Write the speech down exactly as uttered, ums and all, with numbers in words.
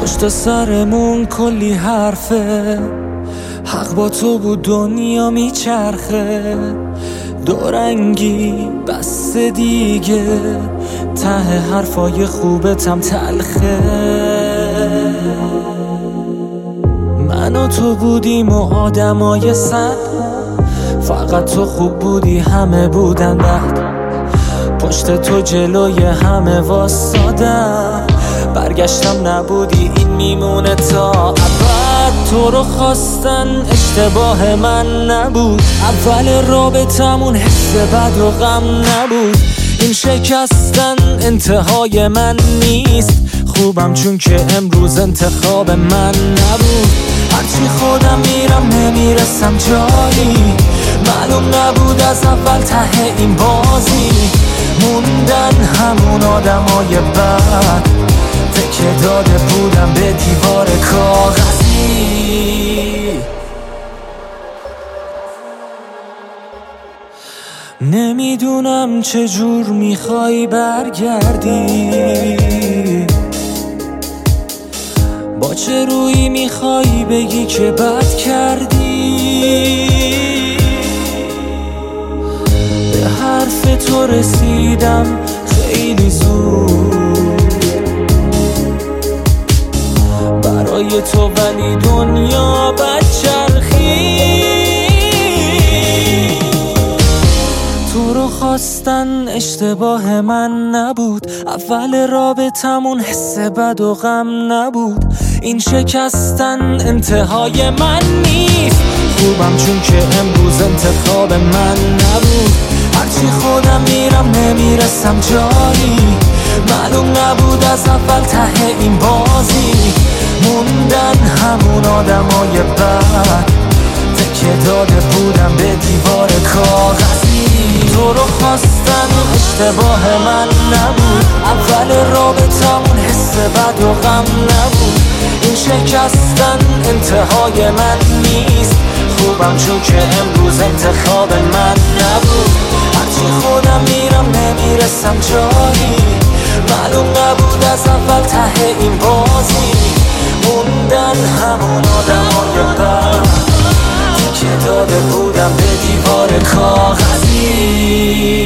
پشت سرمون کلی حرفه، حق با تو بود دنیا میچرخه، دورنگی بس دیگه، ته حرفای خوبتم تلخه. من و تو بودیم و آدمای صد، فقط تو خوب بودی همه بودن بد. پشت تو جلوی همه واسادم، برگشتم نبودی این میمونه تا ابد. تو رو خواستن اشتباه من نبود، اول رابطمون حس بد و غم نبود. این شکستن انتهای من نیست، خوبم چون که امروز انتخاب من نبود. هرچی خودم میرم نمیرسم جایی، معلوم نبود از اول ته این بازی. موندن همون آدمای بد، تکه داده بودم به دیوار کاغذی. نمیدونم چجور میخوای برگردی، با چه روی میخوای بگی که بد کردی. به حرف تو رسیدم خیلی زود برای تو، ولی دنیا بدچرخی. تو رو خواستن اشتباه من نبود، اول رابطمون حس بد و غم نبود. این شکستن انتهای من نیست، خوبم چون که امروز انتخاب من نبود. هرچی خودم میرم نمیرسم جایی، معلوم نبود از اول ته این بازی. موندن همون آدمای بد، تکه داده بودم به دیوار کاغذی. تو رو خواستن اشتباه من نبود، اول رابطمون حس بد و غم نبود. این شکستن انتهای من نیست، خوبم چون که امروز انتخاب من نبود. هرچی خودم میرم نمیرسم جایی، معلوم نبود از اول ته این بازی. موندن همون آدمای بد، تکه داده بودم به دیوار کاغذی.